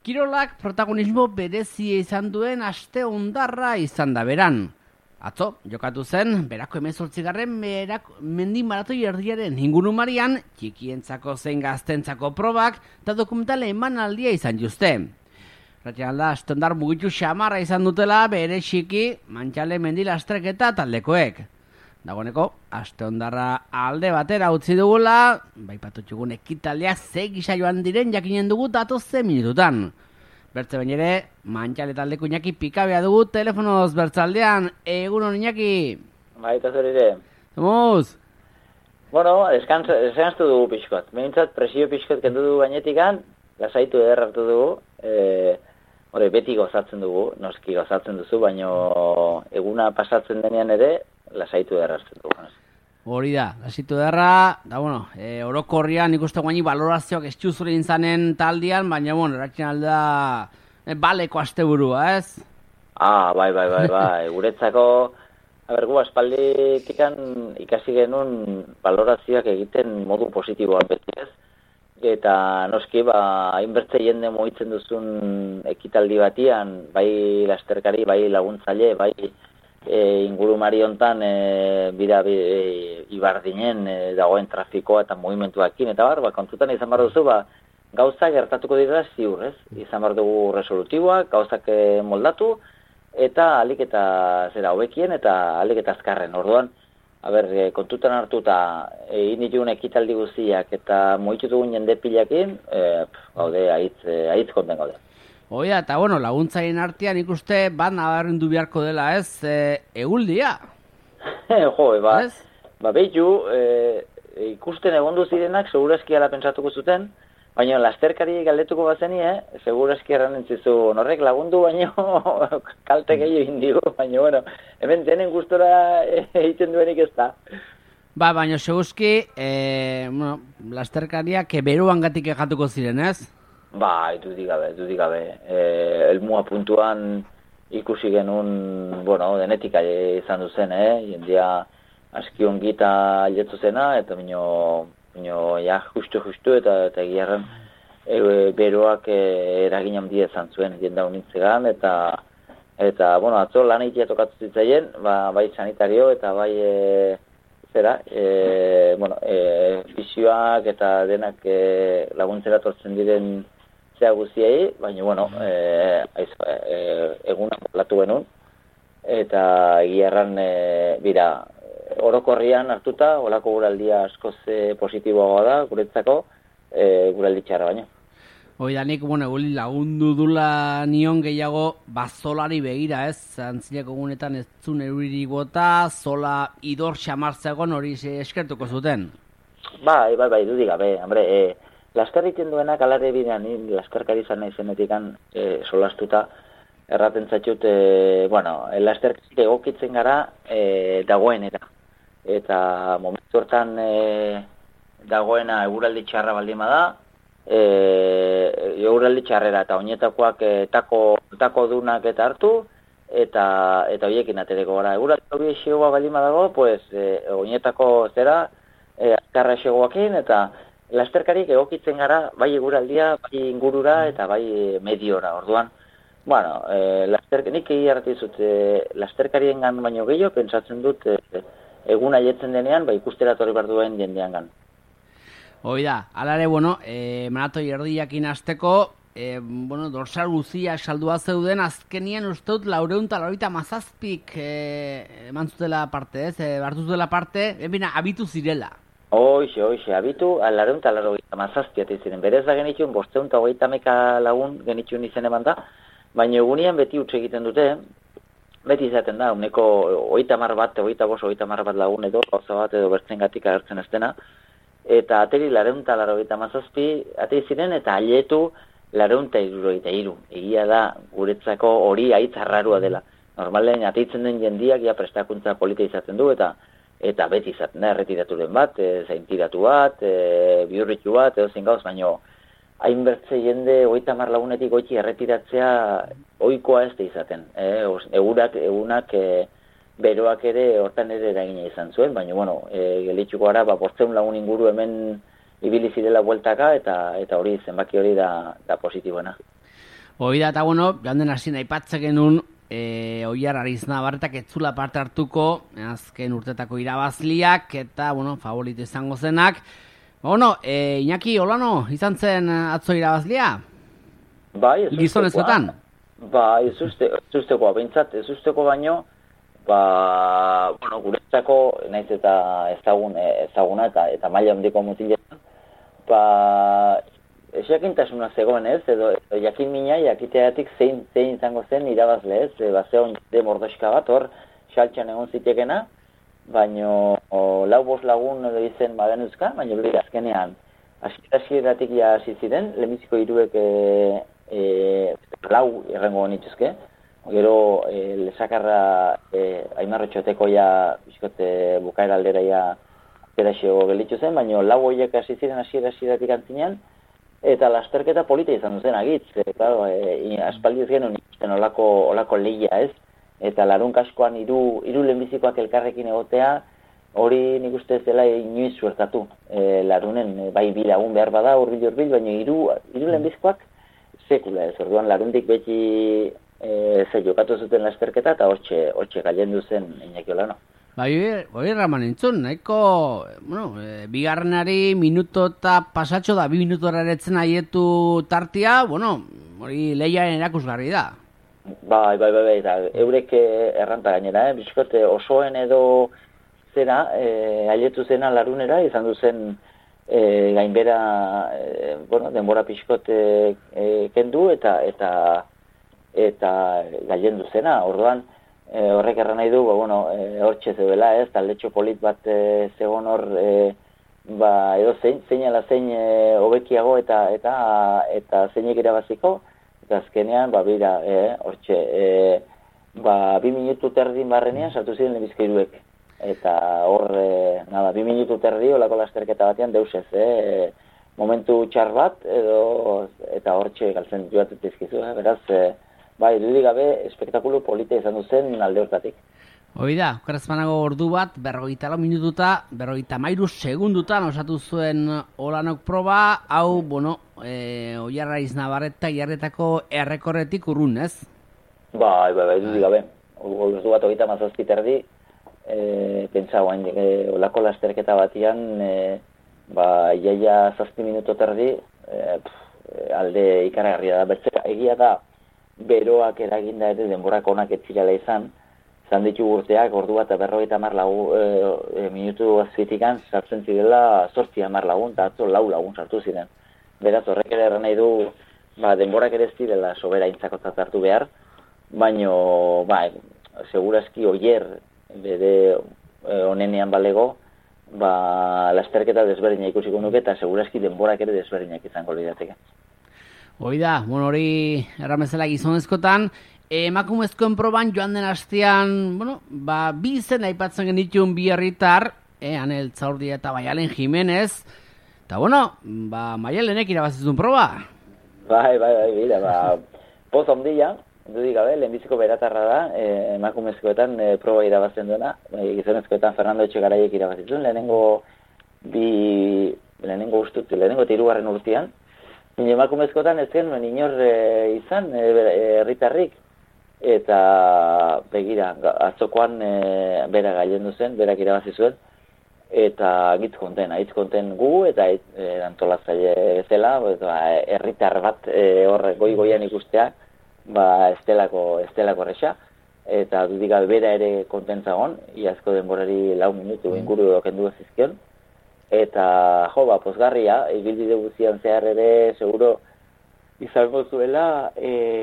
Kirolak protagonismo berezia izan duen aste hondarra izan da beran. Atzo, jokatu zen, berako 18. mendi maratoi erdiaren ingurumarian, txikientzako zein gaztentzako probak eta dokumentale emanaldia izan juzte. Ratxalda, aste hondar mugitu xamarra izan dutela bere txiki Mantxale mendi lasterketa taldekoek. Dagoeneko, aste hondarra alde batera utzi dugula, baipatu txugun ekitaldeak ze gisa joan diren jakinen dugu datozen minututan. Bertze bain ere, Mantxale taldeko Iñaki pikabea dugu telefonoz bertzaldean. Egunon Iñaki. Baita zurire. Zemuz? Bueno, deskantztu dugu pixkot. Behintzat presio pixkot kendu dugu gainetikan, lasaitu eder hartu dugu. Beti gozatzen dugu, noski gozatzen duzu, baino eguna pasatzen denean ere, lasaitu eder hartzen dugu. Hori da, lasaitu ederra, da bueno, orokorrian ikuste guaini balorazioak estuzure intzanen taldian, baina bueno, eratzen alda baleko asteburua, ez? Bai, guretzako, gu aspalditikan ikasi genuen balorazioak egiten modu positiboan beti ez, eta noski, hainbertze jende mugitzen duzun ekitaldi batian, bai lasterkari, bai laguntzaile, bai ingurumari hontan bida ibardinen dagoen trafikoa eta mugimentuakin, eta kontutan izan behar duzu, gauzak gertatuko dira ziur, ez? Izan behar dugu resolutiboak, gauzak moldatu, eta alik eta zera hobekien, eta alik eta azkarren. Orduan, kontutan hartuta egin ditugun ekitaldi guztiak eta mugitu dugun jende pilakin, gaude, aitz konten gaude. Oia, eta bueno, laguntzaien artean ikuste bat nabarrendu beharko dela, ez? Eguldia. Behitu, ikusten egondu zirenak segurazki ala pentsatuko zuten, baina lasterkari galdetuko bazenie, segurazki erranen zizu, horrek lagundu baino kalte gehiago indigo, baina bueno, hemen denen gustora egiten duenik ez da. Baina seguzki, lasterkariak beruan gatik egatuko ziren, ez? Dudik gabe. Elmua puntuan ikusi genuen, denetik izan duzen, jendia aski ongita ailetu zena, eta justu eta egiarren beroak eragin handia izan zuen jenda unintzegan, eta atzo lan egitea tokatu zitzaien, bai sanitario eta bai fisioak eta denak laguntzera tortzen diren zea guztiei, baina, egunak latu genuen, eta egiarran, orokorrian hartuta, olako guraldia askoz positiboagoa da, guretzako, guraldi txarra baino. Nik, eguli lagundu dula nion gehiago, zolari begira, ez? Antzineko gunetan ez zuen euririk bota, zola idor xamartzeagon hori eskertuko zuten. Bai, dudik gabe, laskarritzen duenak alare bidean, laskarkari izan nahi zenetikan solastuta, erraten zatxut, lasterkarik egokitzen gara dagoenera. Eta momentu hortan dagoena eguraldi txarra baldima da, eguraldi txarrera eta oinetakoak tako dunak eta hartu, eta horiekin atereko gara. Eguraldi hori esegoa baldima dago, oinetako zera, azkarra esegoakin, eta lasterkarik egokitzen gara, bai eguraldia, bai ingurura eta bai mediora. Orduan, nik egiarratizut, lasterkarien gan baino gehiago, pentsatzen dut, egun aietzen denean, ikustera torri behar duen jendean gan. Oida, alare, maratoi erdiakin azteko, dorsal guzia saldua zeuden, azkenien usteut 487 eman zutela parte, ez? Bartu zutela parte, abitu zirela. Hoxe, abitu, 487 ziren. Berez da genitxun, 530 lagun genitxun izen eman da, baina egunian beti utxe egiten dute, beti izaten da, uneko 30 bat, 25 bat lagun edo, gauza bat edo bertzen gatik agertzen ez dena, eta ateri 487 ateri ziren, eta ailetu 463. Egia da, guretzako hori aitz arrarua dela. Normalen, ateitzen den jendiak, prestakuntza polita izaten du, eta beti izaten da, erretiraturen bat, zaintiratu bat, bihurritu bat, edo zen gauz, baina hainbertze jende 30 lagunetik goiti erretiratzea ohikoa ez da izaten. Egunak beroak ere hortan ere eragina izan zuen, baina, gelitxuko gara, 500 lagun inguru hemen ibili zirela bueltaka, eta hori zenbaki hori da positiboena. Hoi da, eta bueno, joan den hasien aipatzen genuen, Oiar Ariznabarretak etzula parte hartuko, azken urtetako irabazliak, eta, bueno, favorito izango zenak. Bueno, Iñaki, Olano, izan zen atzo irabazlia? Bai, ez gizonezkoetan? Bai, ez usteko baino, bueno, guretzako, naiz eta ezaguna eta maila handiko mutiletan, jakintasuna zegoen ez, edo jakin mina jakiteatik zein izango zen irabazle ez, zeon de mordoska bat hor, xaltxan egon zitekena, baino lau bost lagun edo izen bagenuzka, baino bide azkenean hasieratik ja hasi ziren, lehenbiziko hiruek lau errengo nituzke, gero lesakarra Aimarretxoteko ja bizkote bukaera aldera ja ateraxo gelditu zen, baino lau horiek hasi ziren hasieratik antzinean, eta lasterketa polita izan duzen agitz, claro, aspaldiz genuen ikusten olako lehia ez, eta larun kaskoan hiru lehenbizikoak elkarrekin egotea, hori nik uste ez dela inoiz suertatu larunen, bai bi lagun behar bada, hurbil, baina hiru lehenbizikoak sekula ez, orduan larundik beti jokatu zuten lasterketa, eta hortxe gailendu zen Iñaki Olano. Bai, Raman entzun, nahiko, bueno, bigarrenari minuto eta pasatxo da, 2 minutora eretzen aietu tartia, bueno, hori lehiaren erakusgarri da. Bai, eta eurek erranta gainera, bizkote osoen edo zera, aietu zena larunera, izan duzen gainbera, bueno, denbora pixkot kendu eta gailendu zena, orduan, horrek erran nahi du, bueno, hortxe zeudela ez, taldetxo polit bat zegon hor, edo zein hobekiago eta zeinek irabaziko, eta azkenean, bira, hortxe, 2 minutu terdin barrenean sartu ziren lehenbizko hiruek. Eta hor, 2 minutu terdi, olako lasterketa batean deus ez, momentu txar bat, eta hortxe galtzen joatet izkizu, beraz, bai, dudik gabe, espektakulu polita izan duzen alde hortatik. Hoi da, okerazpanago ordu bat, 44 minututa, 53 segundutan osatu zuen Olanok proba, hau, bueno, Oiar Ariznabarreta jarretako errekorretik urrun, ez? Bai, dudik gabe. Ordu bat 37 terdi, pentsa guain, olako lasterketa batian, iaia 7 minutu terdi, alde ikaragarria da. Bertzera, egia da, beroak eraginda ere denborak onak etzirela izan ditu urteak, ordu bat 50 minutu azpitikan sartzen zirela 8 lagun, eta atzo 4 lagun sartu ziren. Beraz, horrek ere erran nahi du, denborak ere ez direla sobera intzakotzat hartu behar, baino, segurazki Oier bere onenean balego, lasterketa desberdina ikusiko nuke, eta segurazki denborak ere desberdinak izango lirateke. Hoi da, hori erramezela gizonezkotan, emakumezkoen proban joan den astean, bi izen aipatzen genituen bi herritar, Anel Tzaurdi eta Maialen Jimenez, eta Maialenek irabazizun proba. Bai, poz ondia, dudik gabe, lehenbiziko beratarra da, emakumezkoetan proba irabazten duena, gizonezkoetan Fernando Etxegaraiek irabazizun, lehenengo eta 3. urtean, emakumezkoetan ez genuen inor izan herritarrik, eta begira, atzokoan bera gailendu zen, berak irabazi zuen, eta hitz konten gu, eta antolatzaile bezala, herritar bat hor goian ikustea, estelako erresa, eta dudik bera ere kontentzagon, iazko denborari 4 minutu inguru kendu ezizkion, eta pozgarria, ibilbide guztian zehar ere seguro izango zuela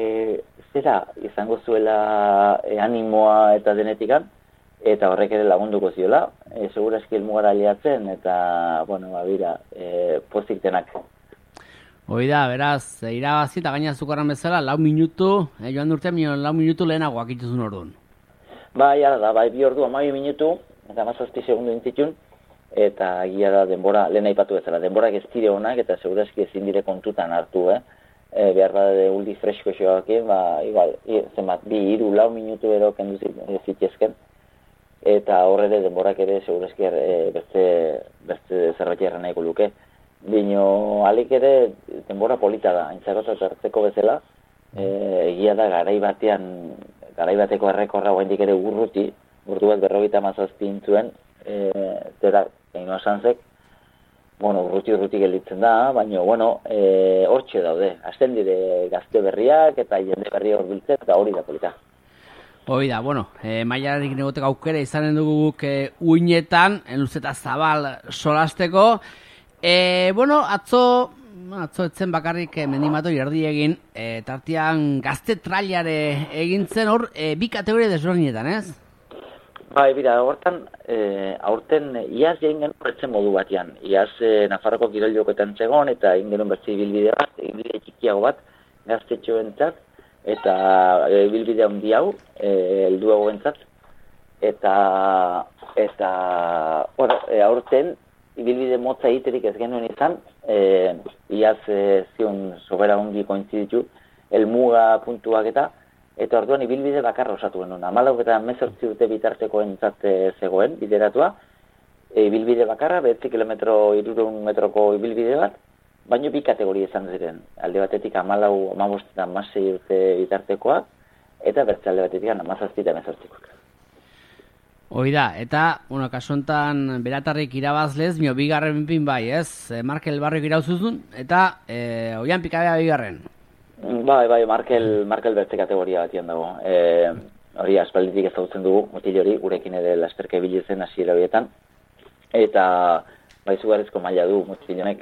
animoa eta denetikan, eta horrek ere lagunduko ziola, segurazki elmugara aliatzen, eta, pozik denak. Hoi da, beraz, irabazi eta gaina zukarran bezala, 4 minutu, joan durtean 4 minutu lehenagoak ituzun orduan. Bai, ara da, 2 ordu, 12 minutu, eta 17 segundu intzitun, eta gira da denbora, lehen aipatu bezala, denborak ez dire honak, eta segurazki ezin dire kontutan hartu, behar da uldi fresko xoakin, igual, zenbat, 2-4 minutu ero kendu zitezken, eta horre denborak ere segurazki beste zerbait erran nahiko luke. Bino, alik ere denbora polita da, aintzakotzat hartzeko bezala, Egia da garai bateko errekorra oraindik ere urruti, ordu bat 57 intzuen, zera, Ainhoa Sanzek, urruti gelditzen da, baina, hortxe daude. Azten dire gazte berriak eta jende berria hurbiltzen, eta hori da polita. Hoi da, mailarik negoteko aukera izanen dugu guk uinetan, luzeta zabal solasteko. Atzo etzen bakarrik mendimato erdi egin, tartian gazte trailare egin zen hor, bi kategoria desberdinetan, ez? Bai, bira, hortan, aurten iaz egin genuen bertzen modu batean. Iaz Nafarroko kirol jokoetan zegoen eta egin genuen bertze ibilbide bat, ibilbide txikiago bat, gaztetxoentzat, eta ibilbide handi hau, helduago entzat, eta aurten ibilbide motza egiterik ez genuen izan, iaz zion sobera ongi kointziditu, helmuga puntuak eta orduan ibilbide bakarra osatu genuen. 14 eta 18 urte bitartekoentzat zegoen bideratua, ibilbide bakarra, 9 kilometro 300 metroko ibilbide bat, baino bi kategoria izan ziren. Alde batetik 14, 15 eta 16 urte bitartekoak, eta bertze alde batetik 17 eta 18koak. Hoi da, eta, kasu honetan beratarrik irabazlez, bigarren pin bai, ez? Markel Barriok irauzuzun, eta oian pikabea bigarren. Bai, Markel bertze kategoria batian dago. Hori aspalditik ezagutzen dugu, mutil hori, gurekin ere lasterka ibili zen hasiera horietan. Eta izugarrizko maila du mutil honek,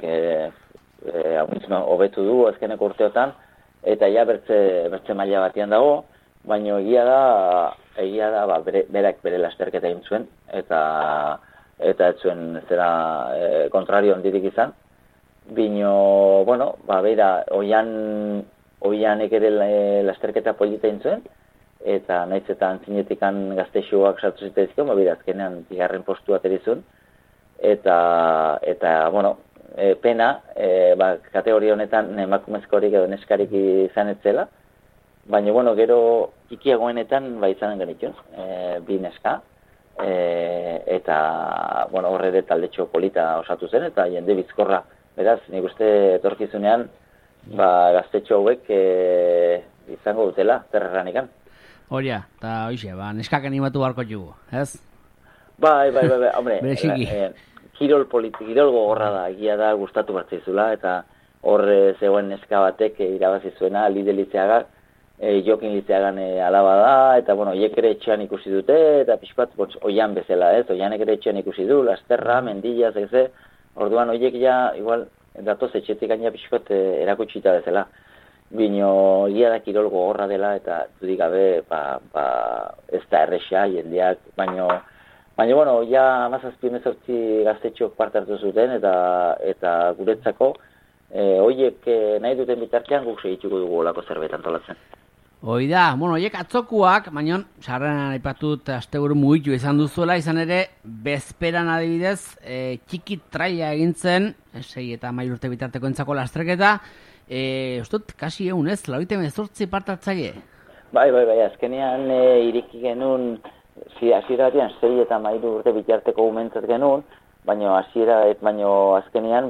hobetu du azkeneko urteotan, eta ja bertze maila batian dago, baina egia da berak bere lasterketa egin zuen, eta ez zuen zera kontrario handirik izan. Bino, beira, oianek ere lasterketa polita egin zuen, eta nahiz eta antzinetikan gaztexoak sartu zitezko, beira, azkenean bigarren postua aterizun, eta pena, kategoria honetan emakumezkorik edo neskarik izan etzela, baina, gero ikiagoenetan izanen genitun, bi neska, eta, horre de taldetxo polita osatu zen, eta jende bizkorra. Beraz, nik uste etorkizunean, gaztetxo hauek izango dutela, zerrerranikan. Horia, eta hoxe, neskak animatu barko jugu, ez? Bai, hombre, kirol gogorra da, egia da gustatu batzaizula, eta hor zegoen neska batek irabazi zuena, Lide Lizeagak, Jokin Lizeagan alaba da, eta hiek ere etxean ikusi dute, eta pixkat oian bezala, ez? Oianek ere etxean ikusi du, Lasterra, Mendilla, orduan oiek ja, igual, datoz etxetik gaina pixkat erakutsita bezala. Bino, egia da kirol gogorra dela, eta dudik gabe, ez da erresa, jendeak, baina, ja 17-18 gaztetxoak parte hartu zuten, eta guretzako, horiek nahi duten bitartean guk segituko dugu olako zerbait antolatzen. Hoi da, horiek atzokuak, baina, sarrenan aipatut asteburu mugitu izan duzuela, izan ere, bezperan adibidez, txiki traila egintzen, 6 eta 10 urte bitarteko entzako lastreketa, ustut, kasi egun ez, 98 partatzaile. Bai, azkenean iriki genuen, hasiera batean 6 eta 10 urte bitarteko umentzat genuen, baina azkenean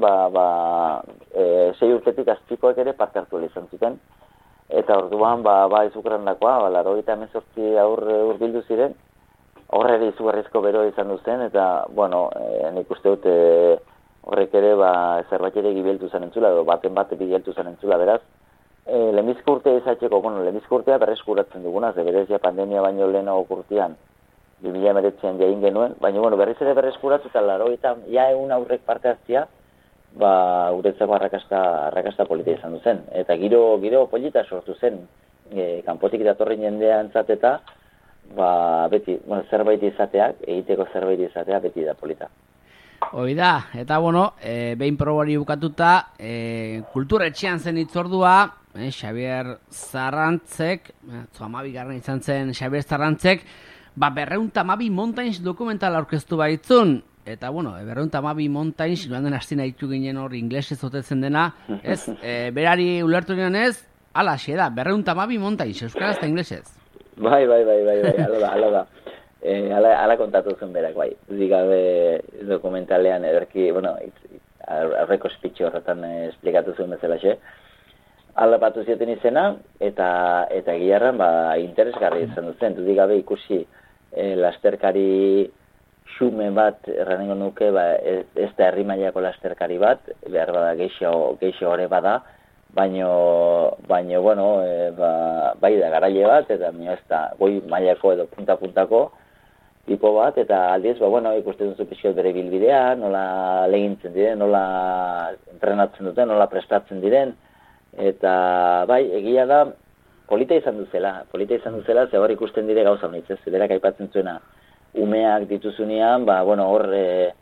6 urtetik azpikoak ere parte hartu izan zuten. Eta orduan, izukrandakoa, 98 urbildu ziren, horre ere izugarrizko bero izan duzen, eta, nik uste dut horrek ere zerbait ere gibieltu zen entzula, edo baten bigeltu zen entzula, beraz. Lehenbizko urtea izatzeko, lehenbizko urtea berreskuratzen duguna, ze berez pandemia baino lehenago urtean, 2019an jain genuen, baina berriz ere berreskuratu eta 80 ja egun aurrek parte hartzia, guretzako arrakasta polita izan duzen. Eta giro polita sortu zen, kanpotik datorren jendeantzat eta beti, zerbait izateak, egiteko zerbait izatea beti da polita. Hoi da, eta behin probari bukatuta, kulturetxean zen itzordua, Xabier Zarrantzek, 12. izan zen Xabier Zarrantzek, 212 Mountains dokumental aurkeztu baitzun, eta, 212 Mountains, joan den hasti nahitu ginen hor inglesez otetzen dena, ez, berari ulertu nion ez, ala, xe da, 212 Mountains, euskaraz eta inglesez. Bai, alo da. Ala kontatu zen berak, bai. Digabe dokumentalean ederki, aurreko speech horretan esplikatu zuen bezala xe. aldapatu zioten izena, eta egiarran interesgarri izan duzen. Dudik gabe ikusi lasterkari xume bat, erranengo nuke, ez da herri mailako lasterkari bat, behar bada geixo hori bada, baino bueno, bai da garaile bat, eta ez da goi mailako edo punta-puntako tipo bat, eta aldiz, bueno, ikusten duzu pixkat bere bilbidea, nola legintzen diren, nola entrenatzen duten, nola prestatzen diren, eta bai, egia da, polita izan duzela, ze hor ikusten dire gauza honitz, ez, berak aipatzen zuena, umeak dituzunean, bueno, hor,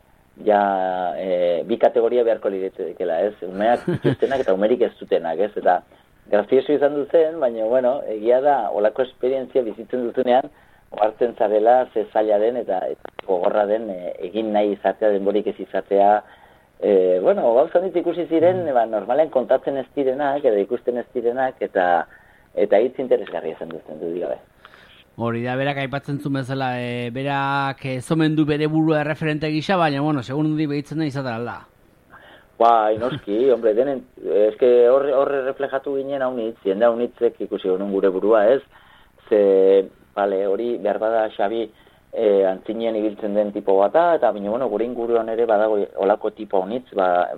bi kategoria beharko liretekela, ez, umeak dituztenak eta umerik ez dutenak, ez, eta grazioso izan duzen, baina, bueno, egia da, olako esperientzia bizitzen duzunean, hartzen zarela, ze zaila den eta gogorra den egin nahi izatea, denborik ez izatea. Bueno, gauza honitz ikusi ziren, normalen kontatzen ez direnak, edo ikusten ez direnak, eta hitz interesgarria izan duzen, dudik gabe. Hori da, berak aipatzen zuen bezala, berak zomendu bere burua referente gisa, baina, bueno, segun dudik behitzen da izaten alda. Noski, hombre, denen, eske horre reflejatu ginen haunitz, jende haunitzek ikusi honun gure burua ez, ze, hori behar bada Xabi antzinien ibiltzen den tipo bata, eta bueno, gure inguruan ere badago olako tipo honitz,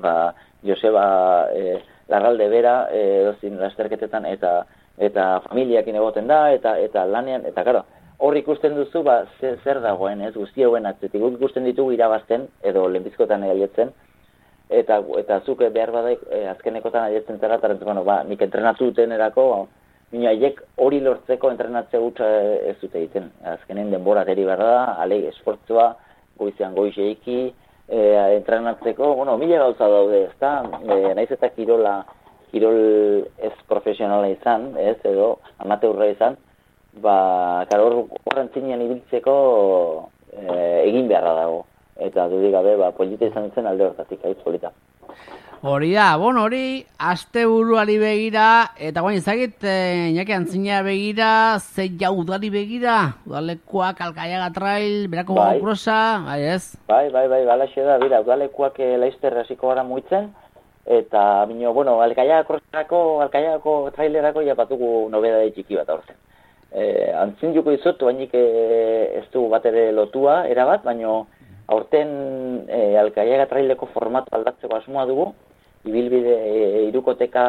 Joseba Larralde bera, dozin lasterketetan, eta familiakin egoten da, eta lanean, eta karo, hor ikusten duzu, zer dagoen, ez, guzti hauen atzetik, guk ikusten ditugu irabazten, edo lehenbizkotan aietzen, eta zuk behar bada azkenekotan aietzen zara, eta bueno, nik entrenatu duten erako, Nina, haiek hori lortzeko entrenatzea gutxa ez dute egiten. Azkenen denbora deri behar da, aleg esportzua, goizean goizeiki, entrenatzeko, bueno, mila gauza daude, ez da, naiz eta kirol ez profesionala izan, ez, edo amateurra izan, horren zinean ibiltzeko egin beharra dago. Eta dudik gabe, polita izan zen alde hortatik, polita. Hori da, hori asteburuari begira, eta guain ezagit, Iñaki Antzina begira, ze ja udari begira, udalekuak Alkaiaga Trail, berako gokrosa, bai ez? Bai, balaxe da, bera, udalekuak laizter hasiko gara muitzen, eta bino, bueno, Alkaiagako trailerako japatugu nobedade txiki bat aurten. Antzin juko izut, bainik ez du bat ere lotua, erabat, baino aurten Alkaiaga Traileko formatu aldatzeko asmoa dugu, ibilbide irukoteka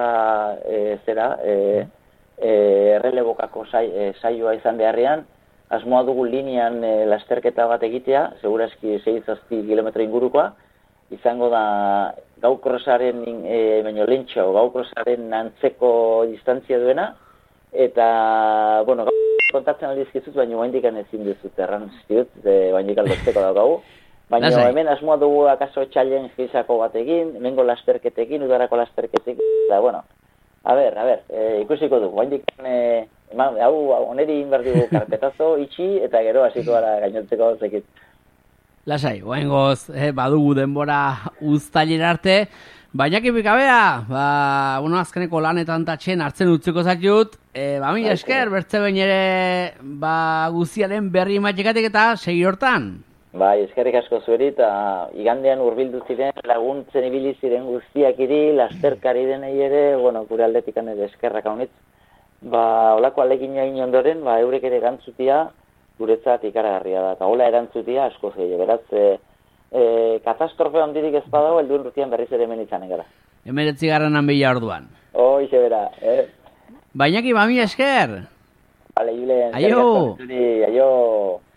errelebokako saioa izan beharrean, asmoa dugu linean lasterketa bat egitea, segurazki 6-7 kilometro ingurukoa, izango da gaukrosaren, baino lentxo, gaukrosaren antzeko distantzia duena, eta, bueno, kontatzen aldizkizut, baino baindikan ezin duzut erran zizkidut, baindik aldotzeko daukagu. Baina hemen asmoa dugu akaso challenge gizako batekin, hemengo lasterketekin, udarako lasterketekin, eta bueno, a ber, ikusiko dugu, hau oneri inbertigu karpetazo, itxi, eta gero hasiko gara gainotzeko zekit. Lasai, goengoz, badugu denbora uztailera arte, baina kipikabea, azkeneko lanetan tatxen hartzen utziko zaitut, mila esker, bertze behin ere, guziaren berri matxekatik eta segi hortan. Bai, eskerrik asko zueri, eta igandean hurbildu ziren laguntzen ibili ziren guztiak iri, lasterkari denei ere, bueno, gure aldetikan ere eskerrak haunitz. Olako alegina egin ondoren, eurek ere erantzutia guretzat ikaragarria da, eta hola erantzutia asko zeile, beraz, katastrofe handirik ez badago, helduen rutian berriz ere hemen izanen gara. 19. bila orduan. Hoxe bera, Bainaki, mila esker! Bale, Julen, aio! Aio!